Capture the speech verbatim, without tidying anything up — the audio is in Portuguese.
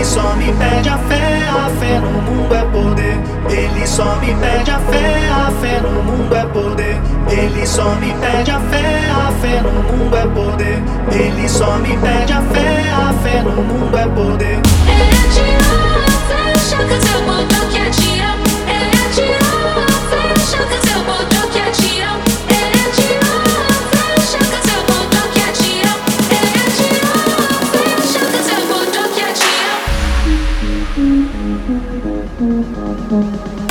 Ele só me pede a fé, a fé no mundo é poder. Ele só me pede a fé, a fé no mundo é poder. Ele só me pede a fé, a fé no mundo é poder. Ele só me pede a fé, a fé no mundo é poder. É tirar, fecha que seu botão que é tirar. É tirar, fecha que seu botão que é tirar. É tirar, fecha que seu botão que é tirar. É tirar, fecha que seu botão que é tirar.